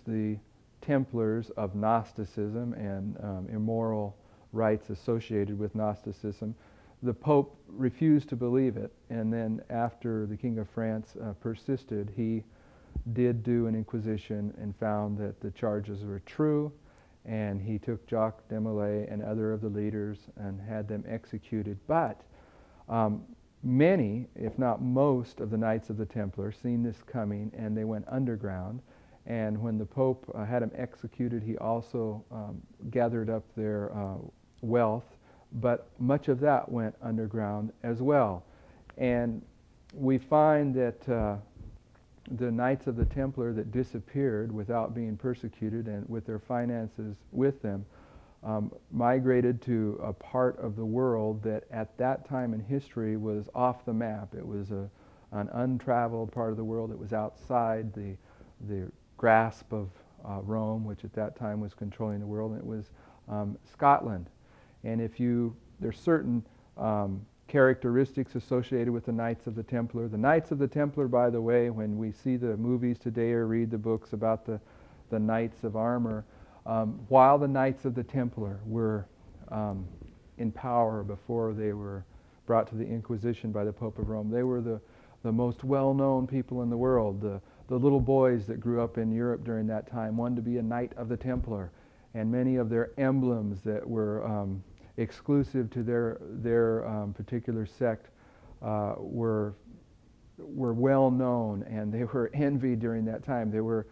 the Templars of Gnosticism and immoral rites associated with Gnosticism. The Pope refused to believe it, and then after the King of France persisted, he did do an inquisition and found that the charges were true, and he took Jacques de Molay and other of the leaders and had them executed. But many, if not most, of the Knights of the Templar seen this coming, and they went underground. And when the Pope had them executed, he also gathered up their wealth, but much of that went underground as well. And we find that the Knights of the Templar that disappeared without being persecuted and with their finances with them migrated to a part of the world that at that time in history was off the map. It was an untraveled part of the world. It was outside the grasp of Rome, which at that time was controlling the world, and it was Scotland. And there's certain characteristics associated with the Knights of the Templar. The Knights of the Templar, by the way, when we see the movies today or read the books about the Knights of Armor, while the Knights of the Templar were in power before they were brought to the Inquisition by the Pope of Rome, they were the most well-known people in the world. The little boys that grew up in Europe during that time wanted to be a Knight of the Templar, and many of their emblems that were exclusive to their particular sect were well known, and they were envied during that time. They were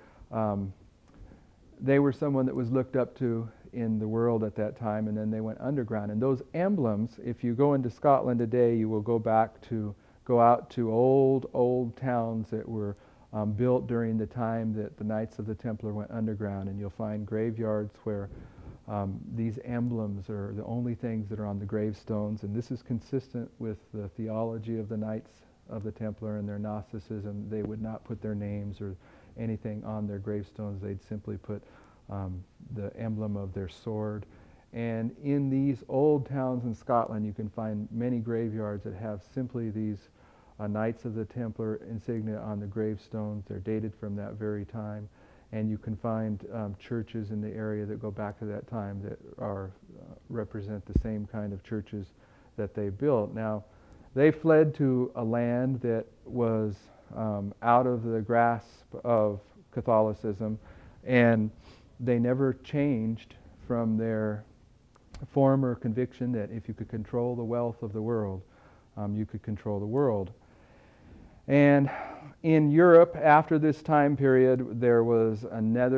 someone that was looked up to in the world at that time, and then they went underground. And those emblems, if you go into Scotland today, you will go out to old towns that were built during the time that the Knights of the Templar went underground, and you'll find graveyards where these emblems are the only things that are on the gravestones. And this is consistent with the theology of the Knights of the Templar and their Gnosticism. They would not put their names or anything on their gravestones. They'd simply put the emblem of their sword. And in these old towns in Scotland, you can find many graveyards that have simply these Knights of the Templar insignia on the gravestones. They're dated from that very time. And you can find churches in the area that go back to that time that represent the same kind of churches that they built. Now, they fled to a land that was out of the grasp of Catholicism, and they never changed from their former conviction that if you could control the wealth of the world, you could control the world. And in Europe, after this time period, there was another